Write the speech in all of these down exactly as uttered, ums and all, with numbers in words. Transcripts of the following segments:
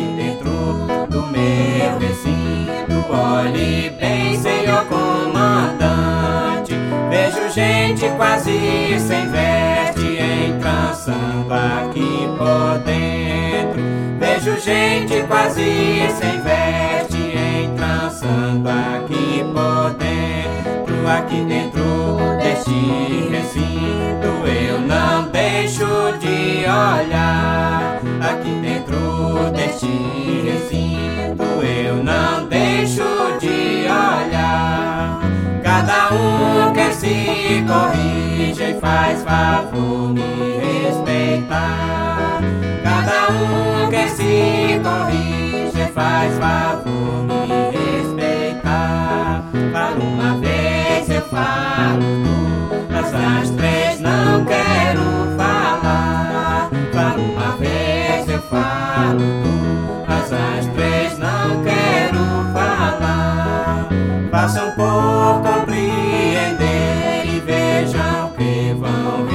aqui dentro do meu recinto. Olhe bem, Senhor comandante, vejo gente quase sem veste entrançando aqui por dentro. Vejo gente quase sem veste entrançando aqui por dentro. Aqui dentro deste recinto eu não deixo de olhar. Aqui dentro deste recinto eu não deixo de olhar. Cada um que se corrige e faz favor me respeitar. Cada um que se corrige e faz favor me respeitar. Falo uma vez, eu falo tu, mas às três não quero falar. Falo uma vez, eu falo tu, mas às três não quero falar. Façam por compreender e vejam que vão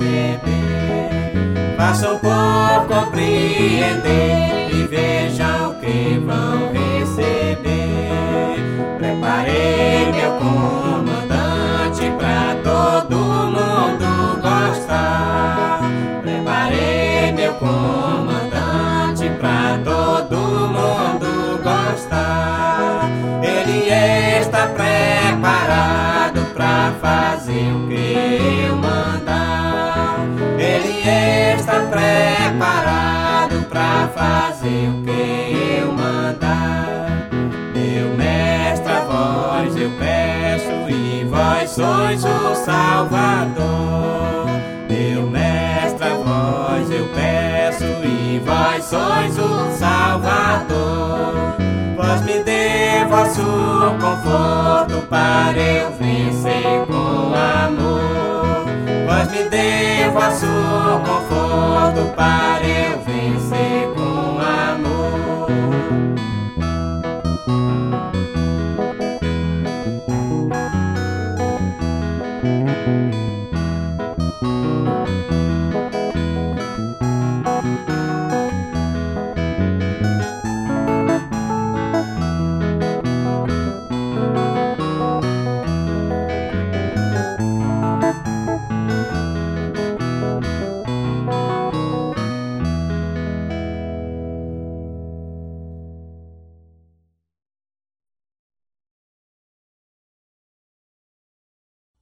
receber. Façam por compreender e vejam que vão receber. Preparei meu comandante pra todo mundo gostar. Preparei meu comandante pra todo mundo gostar. Ele está preparado pra fazer o que eu mandar. Ele está preparado pra fazer o que eu mandar. Meu mestre, a vós eu peço e vós sois o Salvador. Meu mestre, a vós eu peço e vós sois o Salvador. Vós me dê vosso conforto para eu vencer com amor. Vós me dê vosso conforto para eu vencer